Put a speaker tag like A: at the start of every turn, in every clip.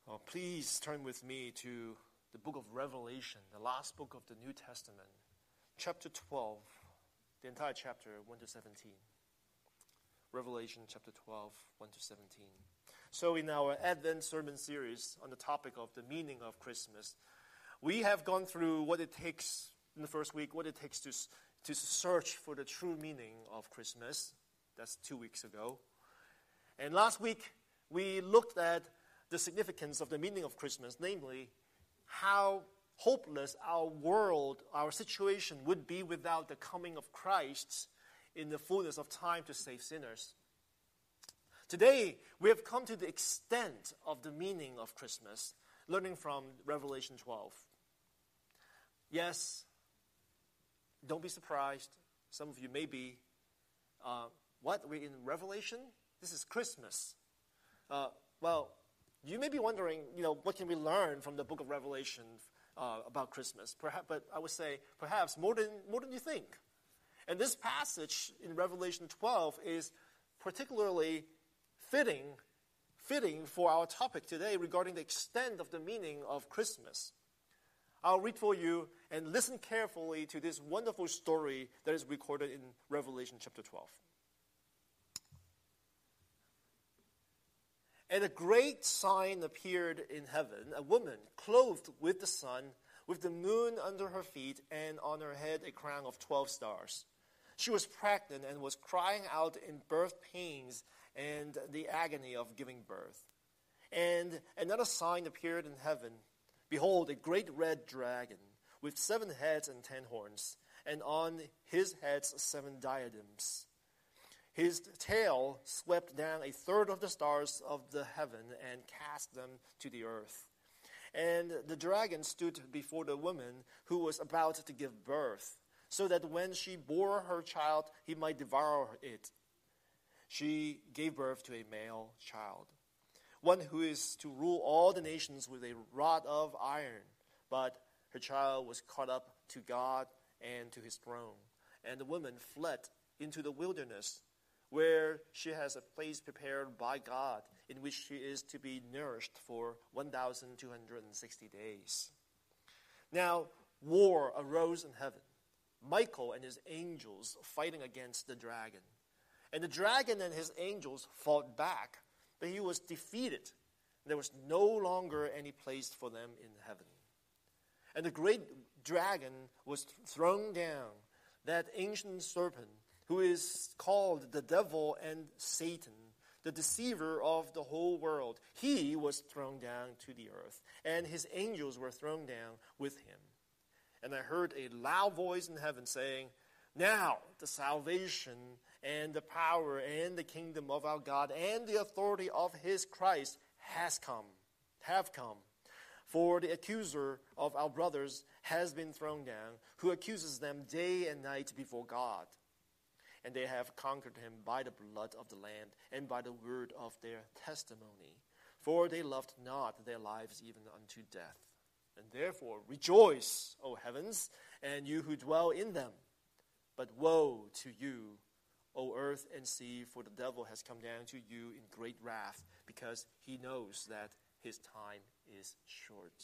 A: Please turn with me to the book of Revelation, the last book of the New Testament, chapter 12, the entire chapter, 1 to 17. Revelation chapter 12, 1 to 17. So in our Advent sermon series on the topic of the meaning of Christmas, we have gone through what it takes in the first week, what it takes to search for the true meaning of Christmas. That's 2 weeks ago. And last week, we looked at the significance of the meaning of Christmas, namely how hopeless our world, our situation would be without the coming of Christ in the fullness of time to save sinners. Today, we have come to the extent of the meaning of Christmas, learning from Revelation 12. Yes, don't be surprised. Some of you may be. What? We're in Revelation? This is Christmas. Well, you may be wondering, what can we learn from the book of Revelation about Christmas? But I would say perhaps more than you think. And this passage in Revelation 12 is particularly fitting for our topic today regarding the extent of the meaning of Christmas. I'll read for you and listen carefully to this wonderful story that is recorded in Revelation chapter 12. And a great sign appeared in heaven, a woman clothed with the sun, with the moon under her feet, and on her head a crown of 12 stars. She was pregnant and was crying out in birth pains and the agony of giving birth. And another sign appeared in heaven. Behold, a great red dragon, with 7 heads and 10 horns, and on his heads 7 diadems. His tail swept down a third of the stars of the heaven and cast them to the earth. And the dragon stood before the woman who was about to give birth, so that when she bore her child, he might devour it. She gave birth to a male child, one who is to rule all the nations with a rod of iron. But her child was caught up to God and to his throne. And the woman fled into the wilderness, where she has a place prepared by God, in which she is to be nourished for 1,260 days. Now, war arose in heaven, Michael and his angels fighting against the dragon. And the dragon and his angels fought back, but he was defeated. There was no longer any place for them in heaven. And the great dragon was thrown down, that ancient serpent, who is called the devil and Satan, the deceiver of the whole world. He was thrown down to the earth, and his angels were thrown down with him. And I heard a loud voice in heaven saying, "Now the salvation and the power and the kingdom of our God and the authority of his Christ have come. For the accuser of our brothers has been thrown down, who accuses them day and night before God. And they have conquered him by the blood of the Lamb and by the word of their testimony. For they loved not their lives even unto death. And therefore rejoice, O heavens, and you who dwell in them. But woe to you, O earth and sea, for the devil has come down to you in great wrath, because he knows that his time is short."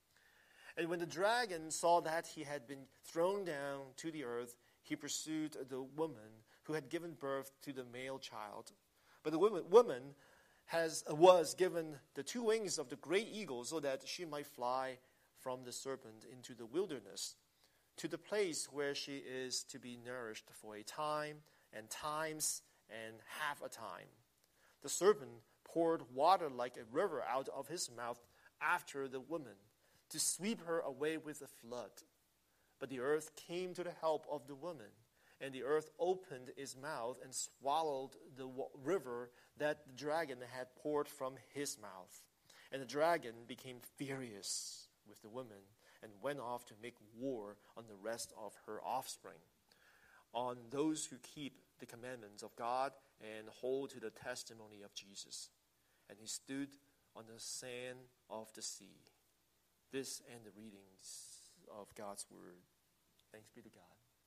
A: And when the dragon saw that he had been thrown down to the earth, he pursued the woman who had given birth to the male child. But the woman was given the 2 wings of the great eagle, so that she might fly from the serpent into the wilderness, to the place where she is to be nourished for a time and times and half a time. The serpent poured water like a river out of his mouth after the woman, to sweep her away with a flood. But the earth came to the help of the woman, and the earth opened its mouth and swallowed the river that the dragon had poured from his mouth. And the dragon became furious with the woman and went off to make war on the rest of her offspring, on those who keep the commandments of God and hold to the testimony of Jesus. And he stood on the sand of the sea. This and the readings of God's word. Thanks be to God.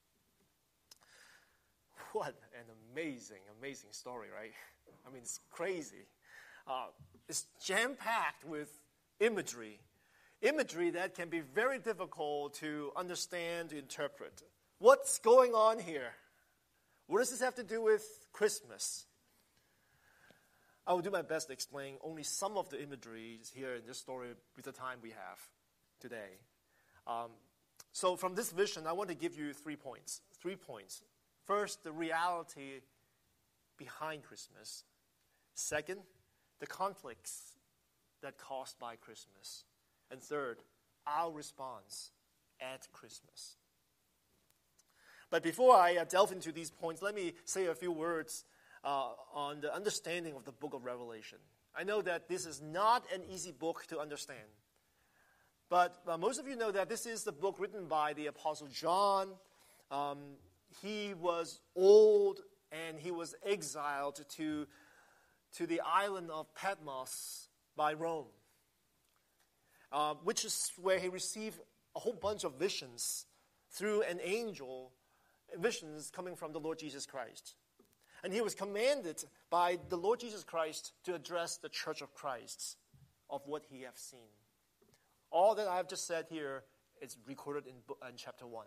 A: What an amazing story, right? I mean, it's crazy. It's jam-packed with imagery. Imagery that can be very difficult to understand, to interpret. What's going on here? What does this have to do with Christmas? I will do my best to explain only some of the imagery here in this story with the time we have today. So from this vision, I want to give you 3 points. 3 points. First, the reality behind Christmas. Second, the conflicts that caused by Christmas. And third, our response at Christmas. But before I delve into these points, let me say a few words on the understanding of the book of Revelation. I know that this is not an easy book to understand. But most of you know that this is the book written by the Apostle John. He was old and he was exiled to the island of Patmos by Rome, which is where he received a whole bunch of visions through an angel, visions coming from the Lord Jesus Christ. And he was commanded by the Lord Jesus Christ to address the church of Christ of what he has seen. All that I have just said here is recorded in chapter 1.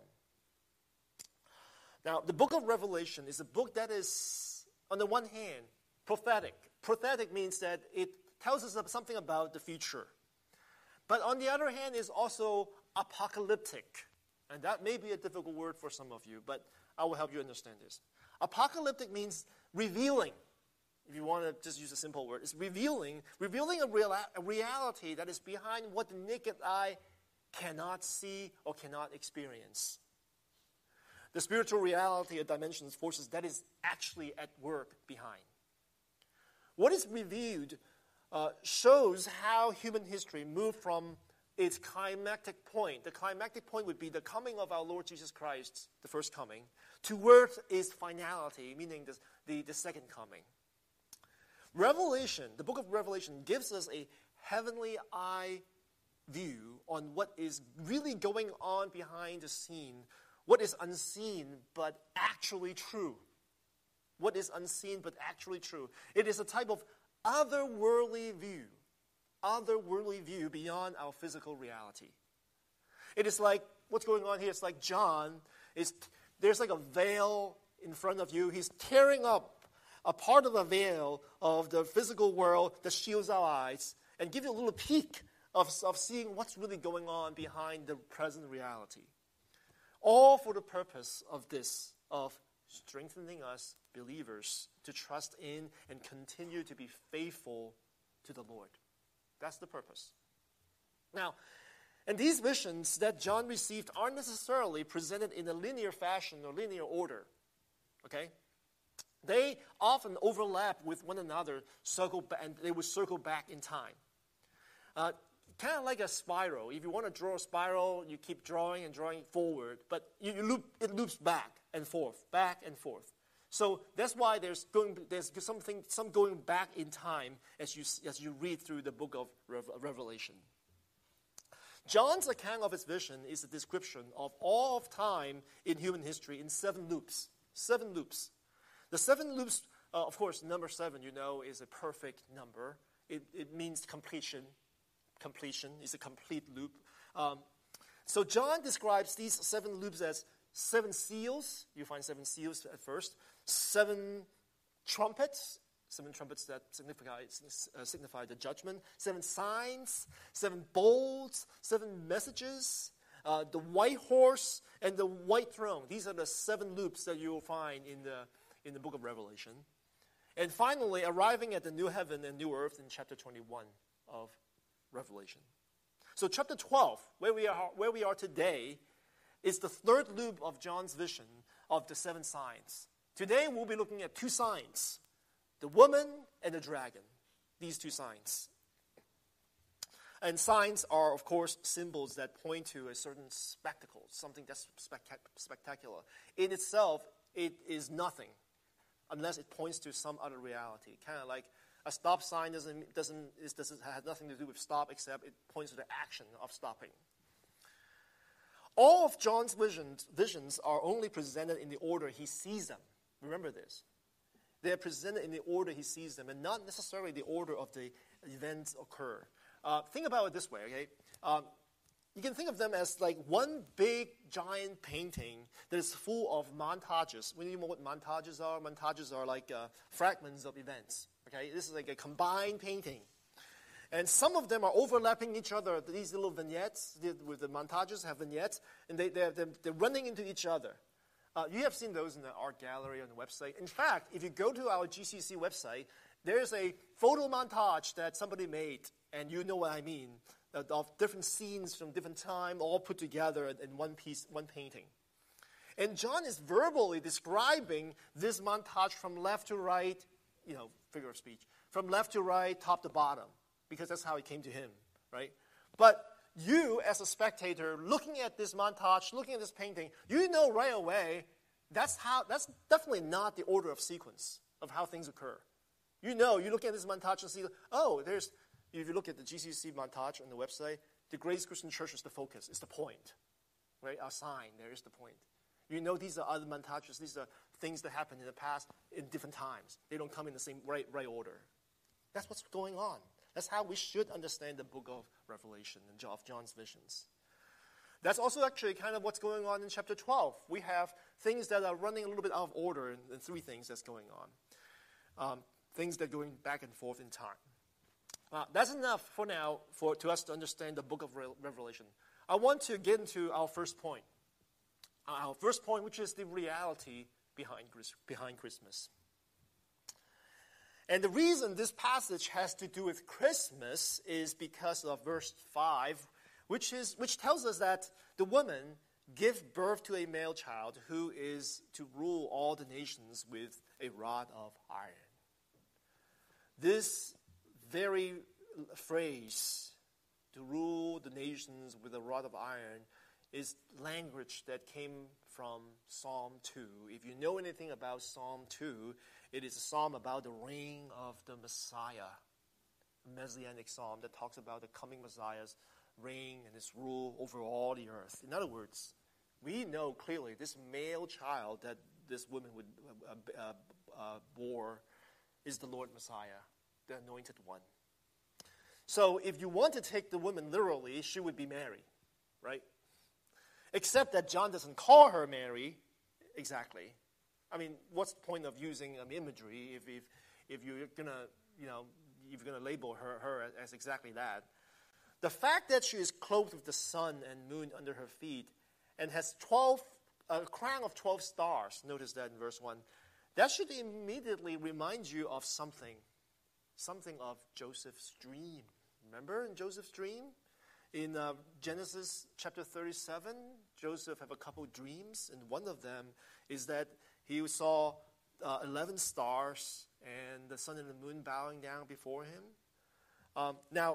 A: Now, the book of Revelation is a book that is, on the one hand, prophetic. Prophetic means that it tells us something about the future. But on the other hand, it's also apocalyptic. And that may be a difficult word for some of you, but I will help you understand this. Apocalyptic means revealing. If you want to just use a simple word, it's revealing a reality that is behind what the naked eye cannot see or cannot experience. The spiritual reality of dimensions, forces that is actually at work behind. What is revealed shows how human history moved from its climactic point. The climactic point would be the coming of our Lord Jesus Christ, the first coming, towards its finality, meaning the second coming. Revelation, the book of Revelation, gives us a heavenly eye view on what is really going on behind the scene, what is unseen but actually true. What is unseen but actually true. It is a type of otherworldly view beyond our physical reality. It is like, what's going on here? It's like John, there's like a veil in front of you. He's tearing up a part of the veil of the physical world that shields our eyes and give you a little peek of seeing what's really going on behind the present reality. All for the purpose of this, of strengthening us believers to trust in and continue to be faithful to the Lord. That's the purpose. Now, and these visions that John received aren't necessarily presented in a linear fashion or linear order. Okay? They often overlap with one another, and they will circle back in time. Kind of like a spiral. If you want to draw a spiral, you keep drawing and drawing forward, but it loops back and forth. So that's why there's some going back in time as you read through the book of Revelation. John's account of his vision is a description of all of time in human history in 7 loops. 7 loops. The 7 loops, of course, number 7, is a perfect number. It means completion. Completion is a complete loop. So John describes these 7 loops as 7 seals. You find 7 seals at first. 7 trumpets. 7 trumpets that signify the judgment. 7 signs. 7 bowls. 7 messages. The white horse and the white throne. These are the 7 loops that you will find in the book of Revelation. And finally, arriving at the new heaven and new earth in chapter 21 of Revelation. So chapter 12, where we are today, is the 3rd loop of John's vision of the 7 signs. Today we'll be looking at 2 signs, the woman and the dragon, these 2 signs. And signs are, of course, symbols that point to a certain spectacle, something that's spectacular. In itself, it is nothing unless it points to some other reality, kind of like a stop sign doesn't have nothing to do with stop, except it points to the action of stopping. All of John's visions are only presented in the order he sees them. Remember this. They are presented in the order he sees them, and not necessarily the order of the events occur. Think about it this way, okay? You can think of them as like one big, giant painting that is full of montages. We know what montages are. Montages are like fragments of events, okay? This is like a combined painting. And some of them are overlapping each other. These little vignettes, with the montages have vignettes, and they're running into each other. You have seen those in the art gallery on the website. In fact, if you go to our GCC website, there's a photo montage that somebody made, and you know what I mean, of different scenes from different time, all put together in one piece, one painting. And John is verbally describing this montage from left to right, figure of speech, from left to right, top to bottom, because that's how it came to him, right? But you, as a spectator, looking at this montage, looking at this painting, you know right away that's definitely not the order of sequence of how things occur. You look at this montage and see, if you look at the GCC montage on the website, the Grace Christian Church is the focus, it's the point, right? Our sign, there is the point. These are other montages, these are things that happened in the past in different times. They don't come in the same right order. That's what's going on. That's how we should understand the book of Revelation and of John's visions. That's also actually kind of what's going on in chapter 12. We have things that are running a little bit out of order, and three things that's going on. Things that are going back and forth in time. That's enough for now to us to understand the book of Revelation. I want to get into our first point. Our first point, which is the reality behind Christmas. And the reason this passage has to do with Christmas is because of verse 5, which tells us that the woman gives birth to a male child who is to rule all the nations with a rod of iron. This very phrase, to rule the nations with a rod of iron, is language that came from Psalm 2. If you know anything about Psalm 2, it is a psalm about the reign of the Messiah, a messianic psalm that talks about the coming Messiah's reign and his rule over all the earth. In other words, we know clearly this male child that this woman would bore is the Lord Messiah, the anointed one. So if you want to take the woman literally, she would be Mary, right? Except that John doesn't call her Mary exactly. I mean, what's the point of using imagery if you're gonna label her as exactly that? The fact that she is clothed with the sun and moon under her feet and has a crown of 12 stars, notice that in verse 1, that should immediately remind you of something of Joseph's dream. Remember in Joseph's dream? In Genesis chapter 37, Joseph had a couple of dreams, and one of them is that he saw 11 stars and the sun and the moon bowing down before him. Now,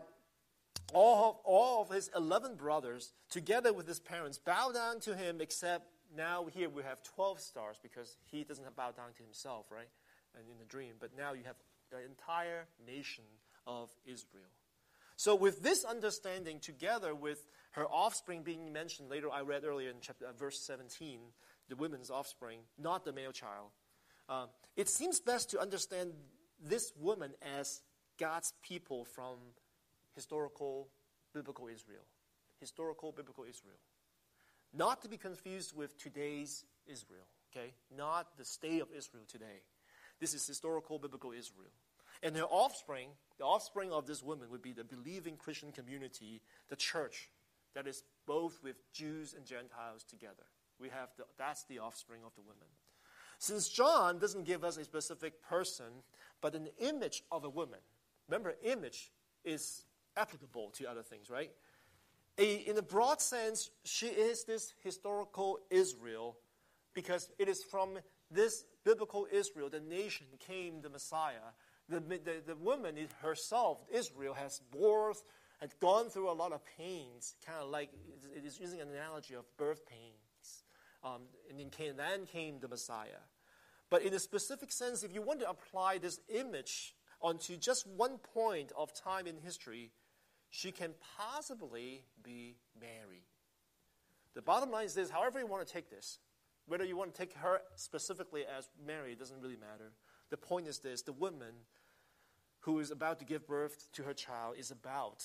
A: all of his 11 brothers, together with his parents, bow down to him, except now here we have 12 stars because he doesn't bow down to himself, right? And in the dream. But now you have the entire nation of Israel. So with this understanding, together with her offspring being mentioned later, I read earlier in verse 17, the women's offspring, not the male child, it seems best to understand this woman as God's people from historical biblical Israel. Historical biblical Israel. Not to be confused with today's Israel, okay? Not the state of Israel today. This is historical biblical Israel. And her offspring, the offspring of this woman would be the believing Christian community, the church, that is both with Jews and Gentiles together. That's the offspring of the woman. Since John doesn't give us a specific person, but an image of a woman. Remember, image is applicable to other things, right? In a broad sense, she is this historical Israel because it is from this biblical Israel, the nation, came the Messiah. The woman herself, Israel, has gone through a lot of pains, kind of like, it is using an analogy of birth pains. And then came the Messiah. But in a specific sense, if you want to apply this image onto just one point of time in history, she can possibly be Mary. The bottom line is this, however you want to take this, whether you want to take her specifically as Mary, it doesn't really matter. The point is this, the woman who is about to give birth to her child is about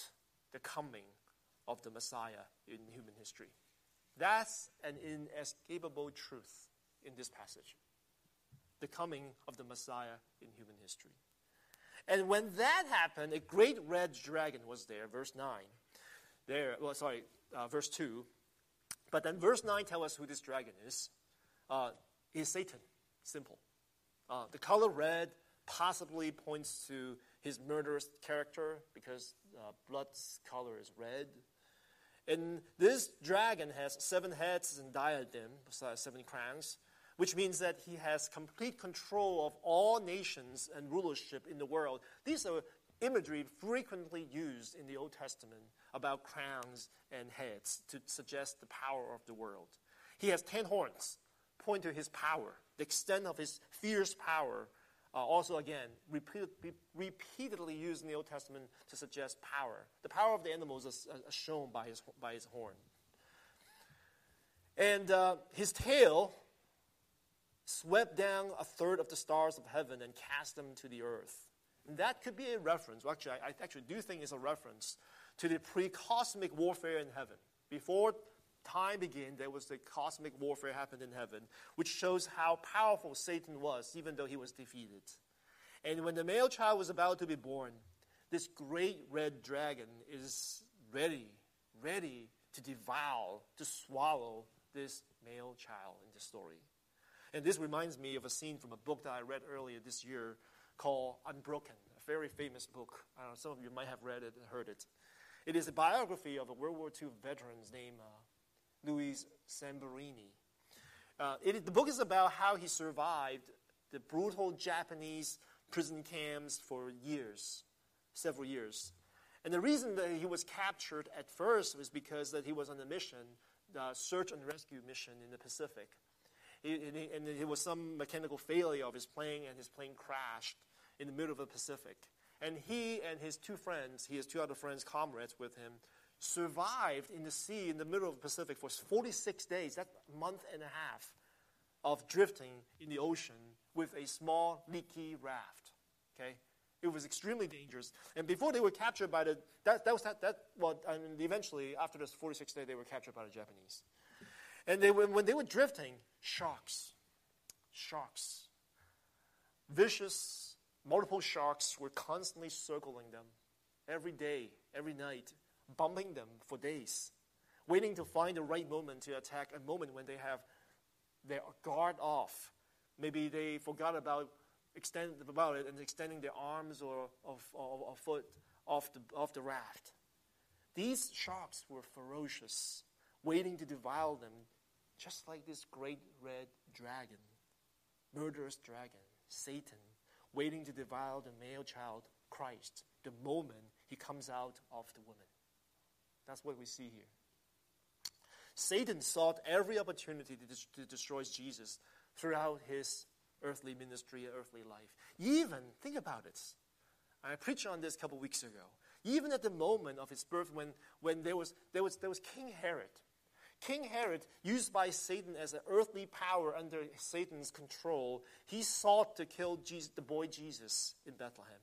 A: the coming of the Messiah in human history. That's an inescapable truth in this passage. The coming of the Messiah in human history. And when that happened, a great red dragon was there, verse 9. Verse 2. But then verse 9 tells us who this dragon is. Is Satan. Simple. The color red possibly points to his murderous character because blood's color is red. And this dragon has 7 heads and diadem, 7 crowns, which means that he has complete control of all nations and rulership in the world. These are imagery frequently used in the Old Testament about crowns and heads to suggest the power of the world. He has 10 horns, point to his power, the extent of his fierce power. Also, again, repeatedly used in the Old Testament to suggest power. The power of the animals is shown by his horn. And his tail swept down a third of the stars of heaven and cast them to the earth. And that could be a reference. Well, actually, I actually do think it's a reference to the pre-cosmic warfare in heaven. Before time began, there was the cosmic warfare happened in heaven, which shows how powerful Satan was, even though he was defeated. And when the male child was about to be born, this great red dragon is ready to devour, to swallow this male child in the story. And this reminds me of a scene from a book that I read earlier this year called Unbroken, a very famous book. Some of you might have read it and heard it. It is a biography of a World War II veteran named Louis Zamperini. The book is about how he survived the brutal Japanese prison camps for years, several years. And the reason that he was captured at first was because that he was on a mission, the search and rescue mission in the Pacific. And there was some mechanical failure of his plane, and his plane crashed in the middle of the Pacific. And he and his 2 friends, he has 2 other friends, comrades with him, survived in the sea in the middle of the Pacific for 46 days. That's a month and a half of drifting in the ocean with a small, leaky raft. Okay, it was extremely dangerous. And before they were captured by and eventually after this 46 days, they were captured by the Japanese. And when they were drifting, sharks, vicious, multiple sharks were constantly circling them every day, every night, bumping them for days, waiting to find the right moment to attack, a moment when they have their guard off. Maybe they forgot about it and extending their arms or foot off the raft. These sharks were ferocious, waiting to devour them, just like this great red dragon, murderous dragon, Satan, waiting to devour the male child, Christ, the moment he comes out of the woman. That's what we see here. Satan sought every opportunity to destroy Jesus throughout his earthly ministry, earthly life. Even, think about it. I preached on this a couple weeks ago. Even at the moment of his birth, when there was King Herod. King Herod, used by Satan as an earthly power under Satan's control, he sought to kill Jesus, the boy Jesus in Bethlehem.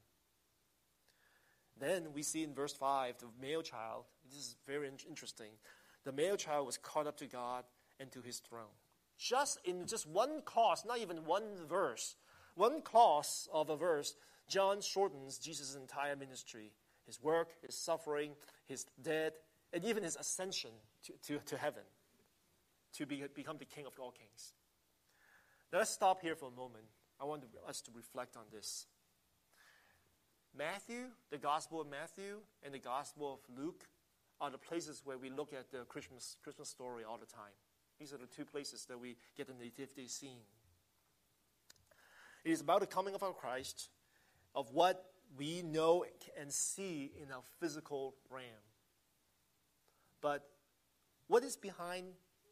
A: Then we see in verse 5, the male child, this is very interesting, the male child was caught up to God and to his throne. Just in one clause, not even one verse, one clause of a verse, John shortens Jesus' entire ministry, his work, his suffering, his death, and even his ascension to heaven, to become the King of all kings. Now let's stop here for a moment. I want us to reflect on this. Matthew, the Gospel of Matthew, and the Gospel of Luke are the places where we look at the Christmas story all the time. These are the 2 places that we get the nativity scene. It is about the coming of our Christ, of what we know and see in our physical realm. But what's behind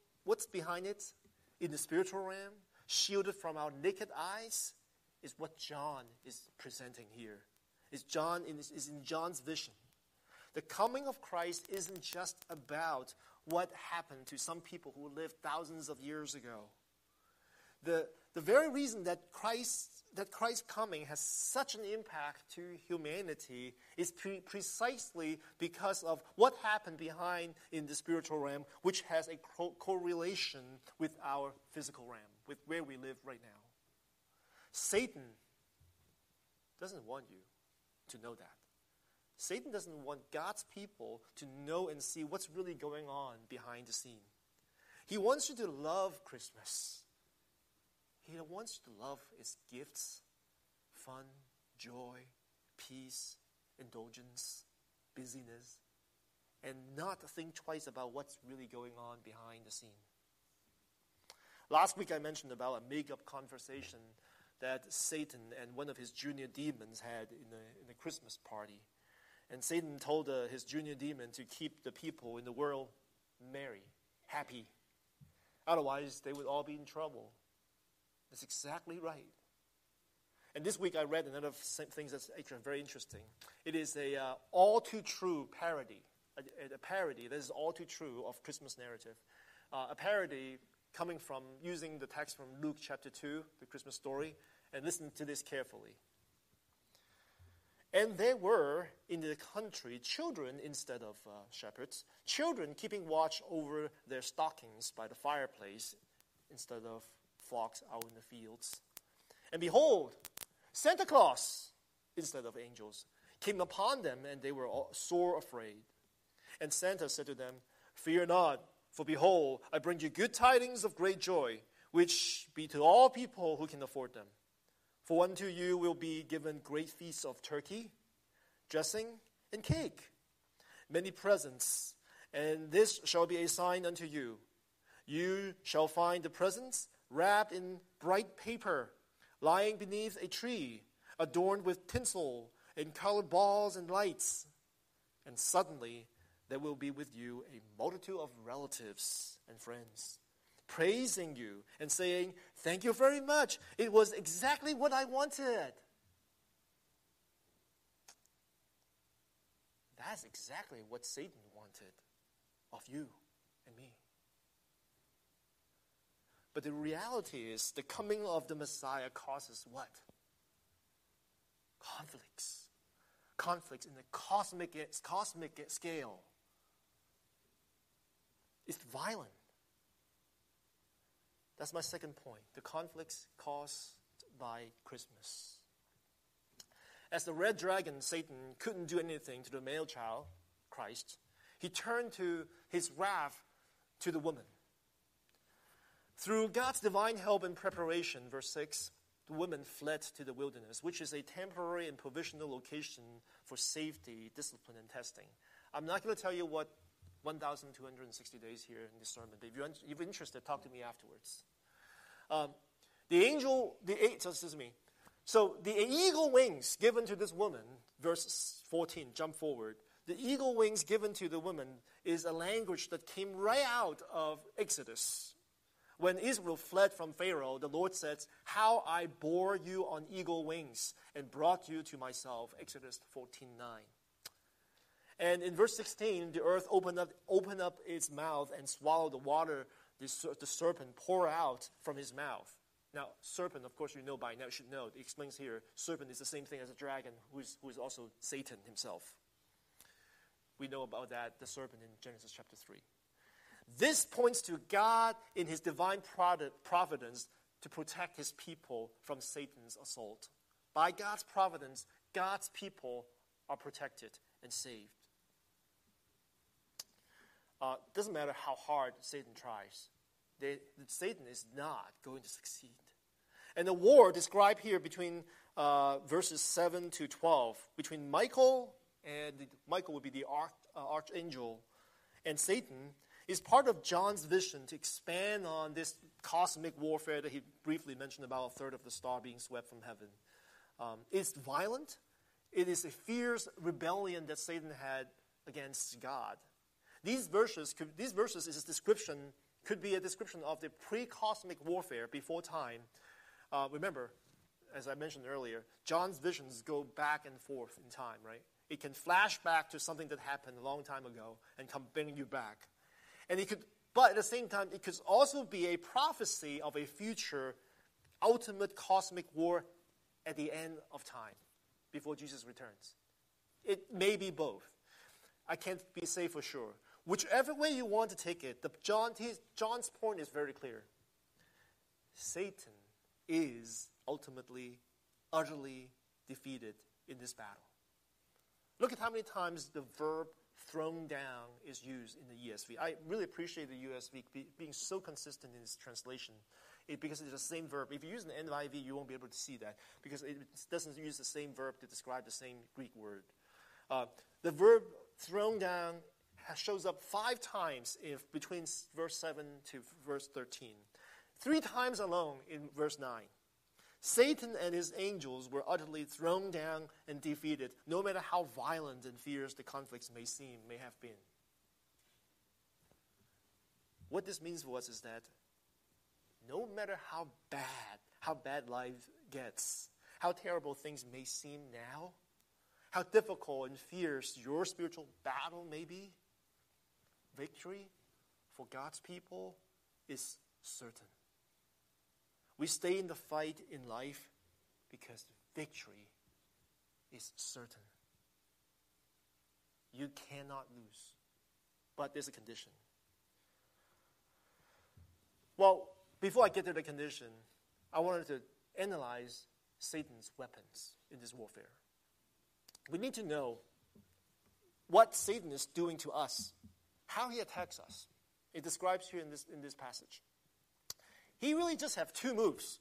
A: it in the spiritual realm, shielded from our naked eyes, is what John is presenting here. Is in John's vision. The coming of Christ isn't just about what happened to some people who lived thousands of years ago. the very reason that Christ's coming has such an impact to humanity is precisely because of what happened behind in the spiritual realm, which has a correlation with our physical realm, with where we live right now. Satan doesn't want you to know that. Satan doesn't want God's people to know and see what's really going on behind the scene. He wants you to love Christmas. He wants you to love its gifts, fun, joy, peace, indulgence, busyness, and not think twice about what's really going on behind the scene. Last week I mentioned about a make-up conversation that Satan and one of his junior demons had in a Christmas party. And Satan told his junior demon to keep the people in the world merry, happy. Otherwise, they would all be in trouble. That's exactly right. And this week I read another thing that's actually very interesting. It is a all too true parody, a parody that is all too true of Christmas narrative. A parody coming from using the text from Luke chapter 2, the Christmas story, and listen to this carefully. And there were in the country children instead of shepherds, children keeping watch over their stockings by the fireplace instead of flocks out in the fields. And behold, Santa Claus, instead of angels, came upon them, and they were all sore afraid. And Santa said to them, "Fear not, for behold, I bring you good tidings of great joy, which be to all people who can afford them. For unto you will be given great feasts of turkey, dressing, and cake, many presents, and this shall be a sign unto you. You shall find the presents wrapped in bright paper, lying beneath a tree, adorned with tinsel and colored balls and lights. And suddenly there will be with you a multitude of relatives and friends, praising you and saying, 'Thank you very much. It was exactly what I wanted.'" That's exactly what Satan wanted of you and me. But the reality is, the coming of the Messiah causes what? Conflicts. Conflicts in the cosmic scale. It's violent. That's my second point. The conflicts caused by Christmas. As the red dragon, Satan, couldn't do anything to the male child, Christ, he turned to his wrath to the woman. Through God's divine help and preparation, verse 6, the women fled to the wilderness, which is a temporary and provisional location for safety, discipline, and testing. I'm not going to tell you what 1,260 days here in this sermon, but if you're interested, talk to me afterwards. So the eagle wings given to this woman, verse 14, jump forward. The eagle wings given to the woman is a language that came right out of Exodus. When Israel fled from Pharaoh, the Lord says, "How I bore you on eagle wings and brought you to myself," Exodus 14:9. And in verse 16, the earth opened up its mouth and swallowed the water the serpent poured out from his mouth. Now, serpent, of course, you know by now, you should know. It explains here, serpent is the same thing as a dragon, who is also Satan himself. We know about that, the serpent in Genesis chapter 3. This points to God in his divine providence to protect his people from Satan's assault. By God's providence, God's people are protected and saved. Doesn't matter how hard Satan tries. Satan is not going to succeed. And the war described here between verses 7 to 12, between Michael, and Michael would be the archangel, and Satan, is part of John's vision to expand on this cosmic warfare that he briefly mentioned about a third of the star being swept from heaven. It's violent. It is a fierce rebellion that Satan had against God. These verses is a description, could be a description of the pre-cosmic warfare before time. Remember, as I mentioned earlier, John's visions go back and forth in time, right? It can flash back to something that happened a long time ago and come bring you back. But at the same time, it could also be a prophecy of a future ultimate cosmic war at the end of time, before Jesus returns. It may be both. I can't be say for sure. Whichever way you want to take it, John's point is very clear. Satan is ultimately, utterly defeated in this battle. Look at how many times the verb thrown down is used in the ESV. I really appreciate the ESV being so consistent in its translation because it's the same verb. If you use an NIV, you won't be able to see that because it doesn't use the same verb to describe the same Greek word. The verb thrown down shows up 5 times between verse 7 to verse 13. 3 times alone in verse 9. Satan and his angels were utterly thrown down and defeated, no matter how violent and fierce the conflicts may have been. What this means for us is that no matter how bad life gets, how terrible things may seem now, how difficult and fierce your spiritual battle may be, victory for God's people is certain. We stay in the fight in life because victory is certain. You cannot lose. But there's a condition. Well, before I get to the condition, I wanted to analyze Satan's weapons in this warfare. We need to know what Satan is doing to us, how he attacks us. It describes here in this passage. He really just have two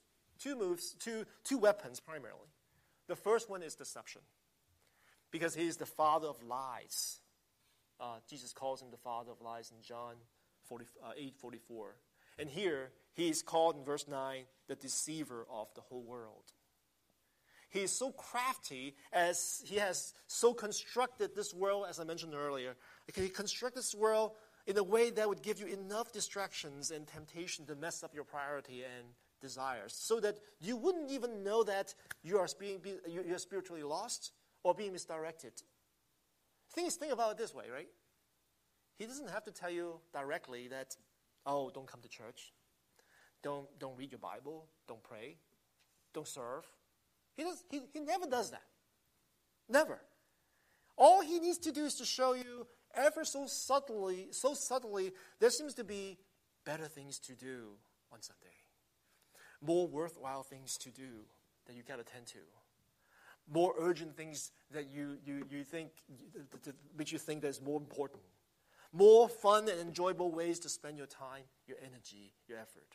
A: weapons primarily. The first one is deception, because he is the father of lies. Jesus calls him the father of lies in John 8:44. And here, he is called in verse 9, the deceiver of the whole world. He is so crafty as he has so constructed this world, as I mentioned earlier. He constructed this world in a way that would give you enough distractions and temptation to mess up your priority and desires, so that you wouldn't even know that you're spiritually lost or being misdirected. Think about it this way, right? He doesn't have to tell you directly that, oh, don't come to church, don't read your Bible, don't pray, don't serve. He never does that. Never. All he needs to do is to show you ever so subtly, there seems to be better things to do on Sunday. More worthwhile things to do that you got to attend to. More urgent things that you think, that makes you think that's more important. More fun and enjoyable ways to spend your time, your energy, your effort.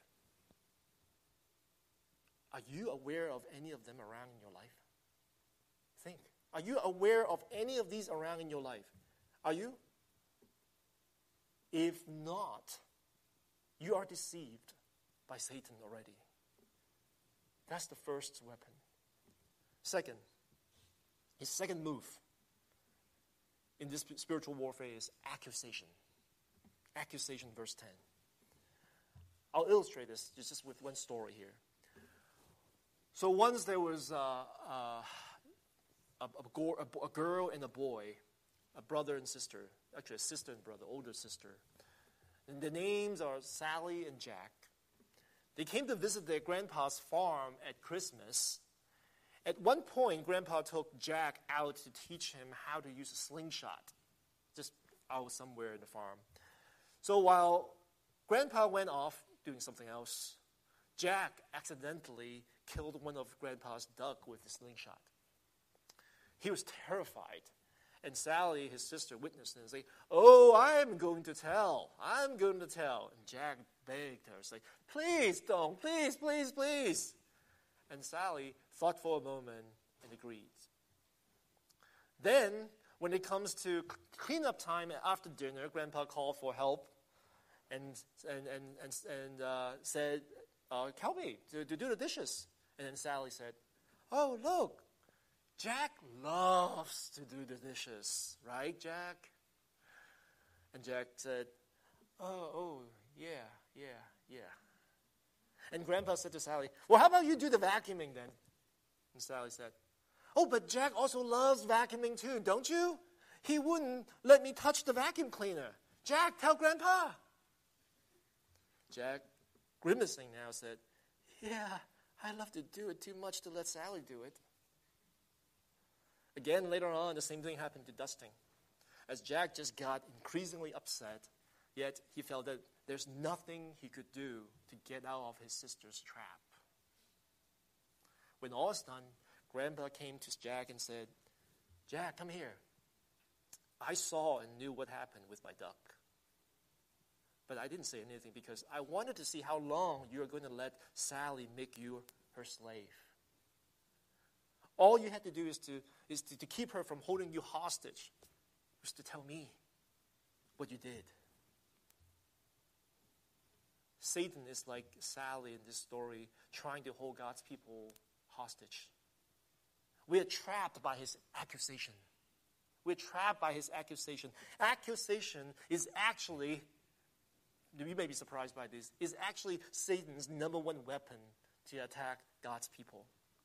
A: Are you aware of any of them around in your life? Think. Are you aware of any of these around in your life? Are you? If not, you are deceived by Satan already. That's the first weapon. Second, his second move in this spiritual warfare is accusation. Accusation, verse 10. I'll illustrate this just with one story here. So once there was a girl and a boy, a brother and sister, actually a sister and brother, older sister. And the names are Sally and Jack. They came to visit their grandpa's farm at Christmas. At one point, Grandpa took Jack out to teach him how to use a slingshot, just out somewhere in the farm. So while Grandpa went off doing something else, Jack accidentally killed one of Grandpa's duck with a slingshot. He was terrified. And Sally, his sister, witnessed it and said, "Oh, I'm going to tell. I'm going to tell." And Jack begged her, saying, "Please don't. Please, please, please." And Sally thought for a moment and agreed. Then, when it comes to cleanup time after dinner, Grandpa called for help and said, "Help me to do the dishes." And then Sally said, "Oh, look. Jack loves to do the dishes, right, Jack?" And Jack said, oh, yeah. And Grandpa said to Sally, "Well, how about you do the vacuuming then?" And Sally said, "Oh, but Jack also loves vacuuming too, don't you? He wouldn't let me touch the vacuum cleaner. Jack, tell Grandpa." Jack, grimacing now, said, "Yeah, I love to do it too much to let Sally do it. Again, later on, the same thing happened to Dustin. As Jack just got increasingly upset, yet he felt that there's nothing he could do to get out of his sister's trap. When all is done, Grandpa came to Jack and said, Jack, come here. I saw and knew what happened with my duck. But I didn't say anything because I wanted to see how long you are going to let Sally make you her slave. All you had to do is to keep her from holding you hostage, was to tell me what you did. Satan is like Sally in this story, trying to hold God's people hostage. We are trapped by his accusation. We're trapped by his accusation. Accusation is actually, you may be surprised by this, is actually Satan's number one weapon to attack God's people.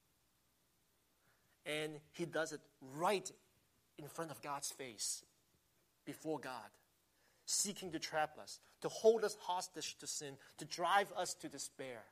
A: And he does it right in front of God's face, before God, seeking to trap us, to hold us hostage to sin, to drive us to despair.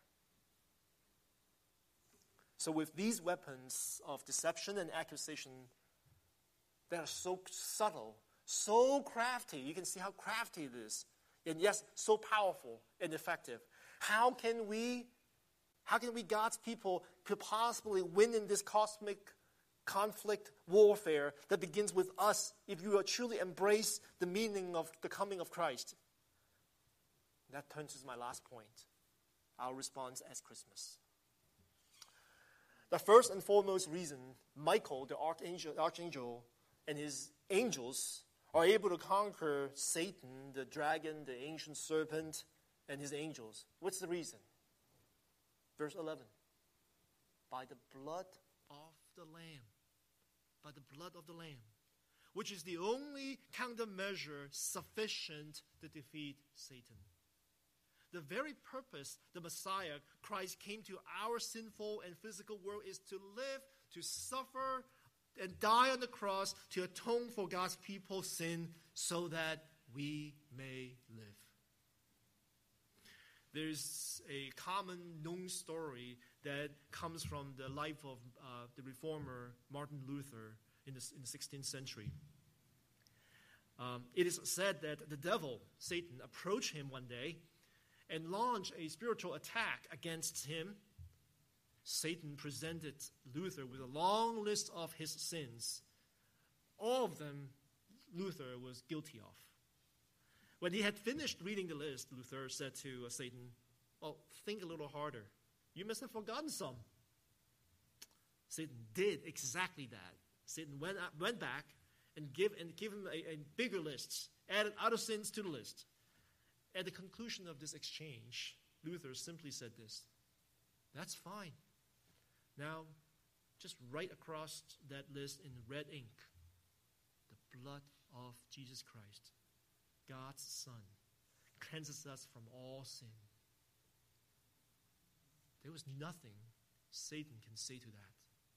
A: So with these weapons of deception and accusation that are so subtle, so crafty, you can see how crafty it is, and yes, so powerful and effective. How can we, God's people, could possibly win in this cosmic conflict warfare that begins with us if you truly embrace the meaning of the coming of Christ? That turns to my last point, our response as Christmas. The first and foremost reason Michael, the archangel, and his angels are able to conquer Satan, the dragon, the ancient serpent, and his angels. What's the reason? Verse 11. By the blood of the Lamb. By the blood of the Lamb, which is the only countermeasure sufficient to defeat Satan. The very purpose the Messiah, Christ, came to our sinful and physical world is to live, to suffer, and die on the cross to atone for God's people's sin so that we may live. There's a common known story that comes from the life of the reformer Martin Luther in the 16th century. It is said that the devil, Satan, approached him one day and launched a spiritual attack against him. Satan presented Luther with a long list of his sins. All of them Luther was guilty of. When he had finished reading the list, Luther said to Satan, well, think a little harder. You must have forgotten some. Satan did exactly that. Satan went back and gave him a bigger list, added other sins to the list. At the conclusion of this exchange, Luther simply said this, that's fine. Now, just write across that list in red ink, the blood of Jesus Christ, God's Son, cleanses us from all sin. There was nothing Satan can say to that.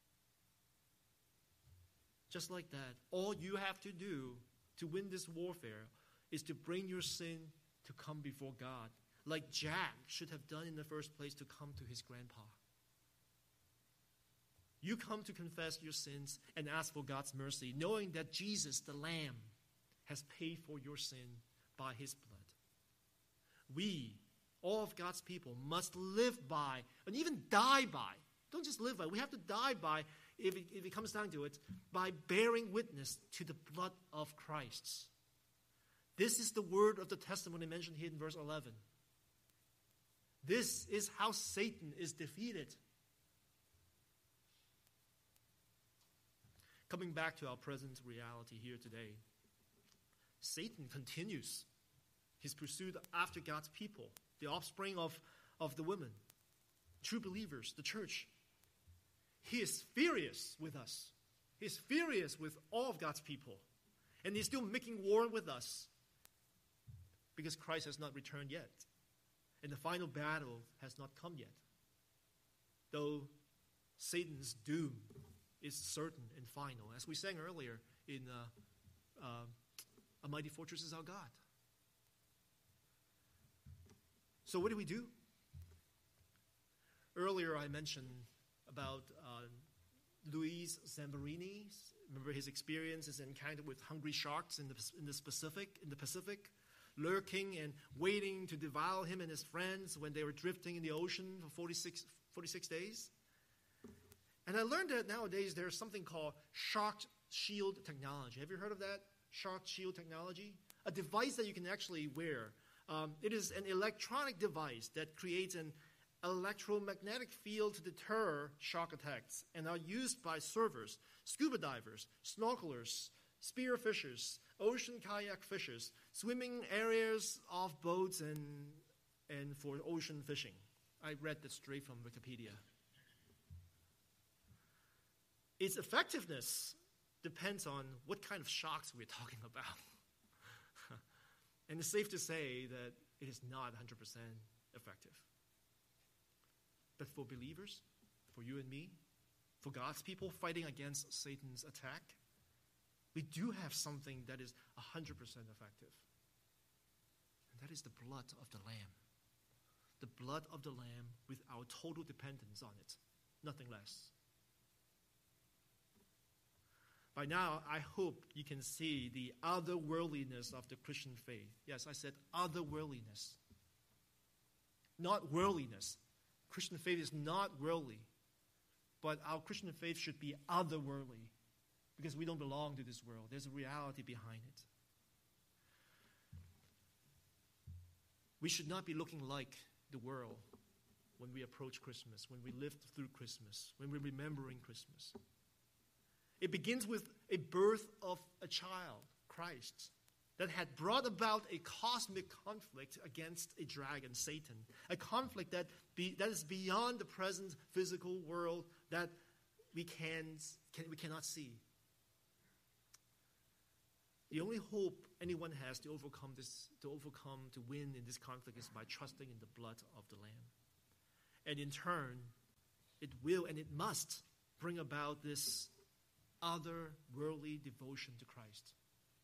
A: Just like that, all you have to do to win this warfare is to bring your sin to come before God, like Jack should have done in the first place to come to his grandpa. You come to confess your sins and ask for God's mercy, knowing that Jesus, the Lamb, has paid for your sin by his blood. We, all of God's people, must live by, and even die by, don't just live by, we have to die by, if it comes down to it, by bearing witness to the blood of Christ. This is the word of the testimony mentioned here in verse 11. This is how Satan is defeated. Coming back to our present reality here today, Satan continues his pursuit after God's people, the offspring of the women, true believers, the church. He is furious with us. He is furious with all of God's people. And he's still making war with us because Christ has not returned yet. And the final battle has not come yet. Though Satan's doom is certain and final. As we sang earlier in A Mighty Fortress is Our God. So what do? Earlier I mentioned about Luis Zamborini. Remember his experience, his encounter with hungry sharks in the Pacific, lurking and waiting to devour him and his friends when they were drifting in the ocean for 46 days. And I learned that nowadays there's something called shark shield technology. Have you heard of that? Shark shield technology? A device that you can actually wear. It is an electronic device that creates an electromagnetic field to deter shark attacks and are used by surfers, scuba divers, snorkelers, spearfishers, ocean kayak fishers, swimming areas of boats, and for ocean fishing. I read this straight from Wikipedia. Its effectiveness depends on what kind of sharks we're talking about. And it's safe to say that it is not 100% effective. But for believers, for you and me, for God's people fighting against Satan's attack, we do have something that is 100% effective. And that is the blood of the Lamb. The blood of the Lamb with our total dependence on it. Nothing less. By now, I hope you can see the otherworldliness of the Christian faith. Yes, I said otherworldliness. Not worldliness. Christian faith is not worldly. But our Christian faith should be otherworldly. Because we don't belong to this world. There's a reality behind it. We should not be looking like the world when we approach Christmas, when we live through Christmas, when we're remembering Christmas. It begins with a birth of a child, Christ, that had brought about a cosmic conflict against a dragon, Satan, a conflict that is beyond the present physical world that we cannot see. The only hope anyone has to win in this conflict is by trusting in the blood of the Lamb. And in turn, it will and it must bring about this otherworldly devotion to Christ.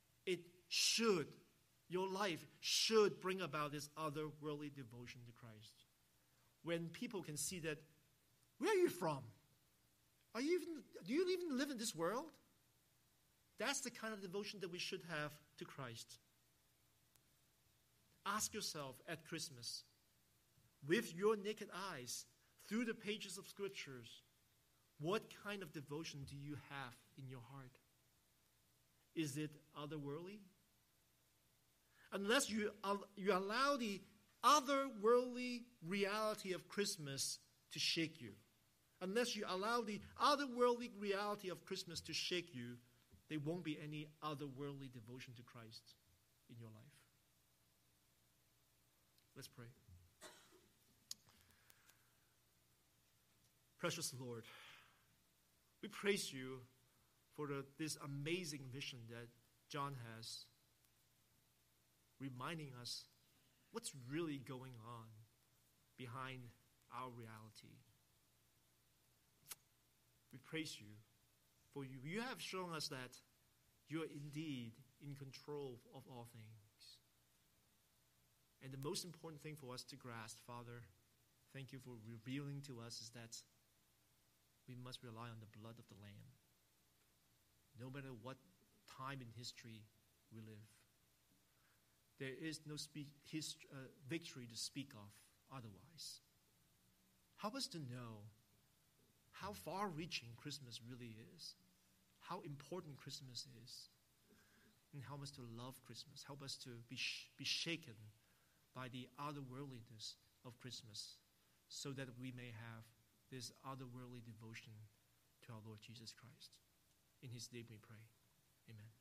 A: Your life should bring about this otherworldly devotion to Christ. When people can see that, where are you from? Do you even live in this world? That's the kind of devotion that we should have to Christ. Ask yourself at Christmas, with your naked eyes, through the pages of Scriptures, what kind of devotion do you have in your heart? Is it otherworldly? Unless you allow the otherworldly reality of Christmas to shake you, unless you allow the otherworldly reality of Christmas to shake you, there won't be any otherworldly devotion to Christ in your life. Let's pray. Precious Lord, we praise you for this amazing vision that John has, reminding us what's really going on behind our reality. We praise you. For you have shown us that you are indeed in control of all things. And the most important thing for us to grasp, Father, thank you for revealing to us, is that we must rely on the blood of the Lamb. No matter what time in history we live, there is no victory to speak of otherwise. Help us to know how far-reaching Christmas really is, how important Christmas is, and help us to love Christmas. Help us to be shaken by the otherworldliness of Christmas, so that we may have this otherworldly devotion to our Lord Jesus Christ. In his name we pray. Amen.